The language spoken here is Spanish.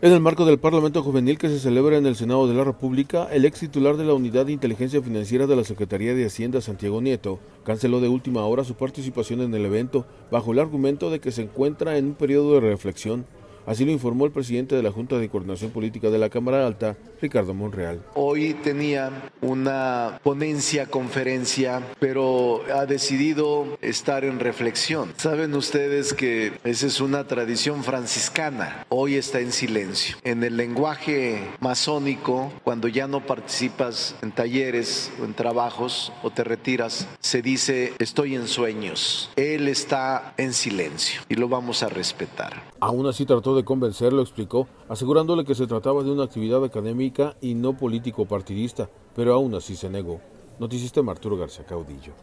En el marco del Parlamento Juvenil que se celebra en el Senado de la República, el ex titular de la Unidad de Inteligencia Financiera de la Secretaría de Hacienda, Santiago Nieto, canceló de última hora su participación en el evento, bajo el argumento de que se encuentra en un periodo de reflexión. Así lo informó el presidente de la Junta de Coordinación Política de la Cámara Alta, Ricardo Monreal. Hoy tenía una conferencia, pero ha decidido estar en reflexión. Saben ustedes que esa es una tradición franciscana. Hoy está en silencio. En el lenguaje masónico, cuando ya no participas en talleres o en trabajos o te retiras, se dice estoy en sueños. Él está en silencio y lo vamos a respetar. Aún así trató de convencerlo, explicó, asegurándole que se trataba de una actividad académica y no político partidista, pero aún así se negó. Noticista Arturo García Caudillo.